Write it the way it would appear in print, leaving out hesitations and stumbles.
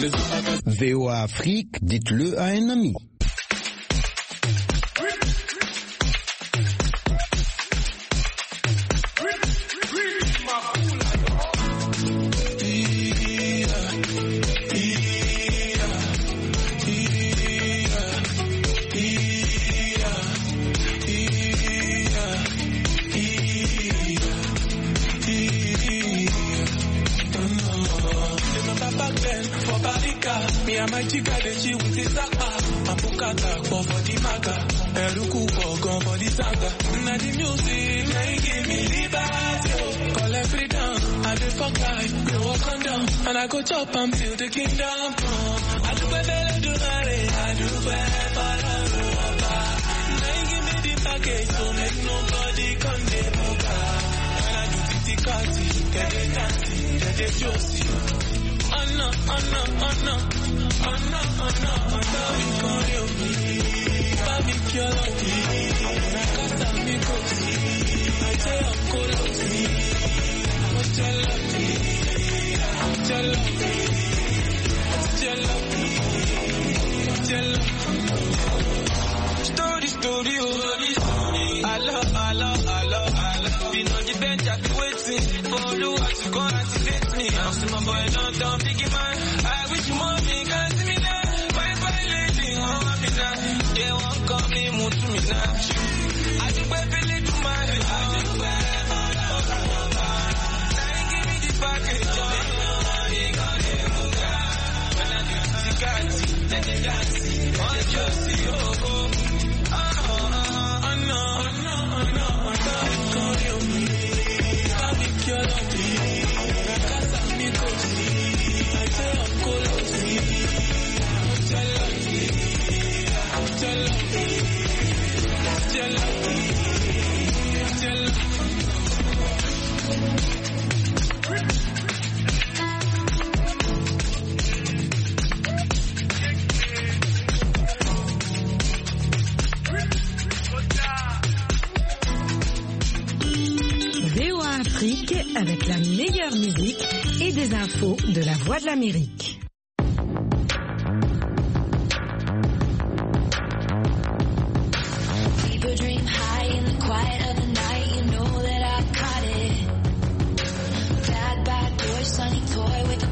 VOA Afrique, dites-le à un ami. My chica, the she with the sapa, Apukata, for the maga, Eruku for the saga. Now the music, now you give me liberty. Call every down, I do fuck life, we walk on down, and I go chop until the kingdom come. I do better, do that, I do better, now you give me the package, so make nobody come the boga. And I do titi kati, get the dancing, get the josie. Oh no, oh no. Story. I love. You know the bench I be waiting for the world to go activate me. I'll see my boy down, biggie man. I wish you more me, can't see me now. Bye lady, oh I'm in that. They won't call me, move to me now. I do baby to my I do now give me the package. When I do the cat, then they dance. On Josie, oh. Avec la meilleure musique et des infos de la Voix de l'Amérique. People dream high in the quiet of the night, you know that I've caught it. Bad boy, sunny toy with a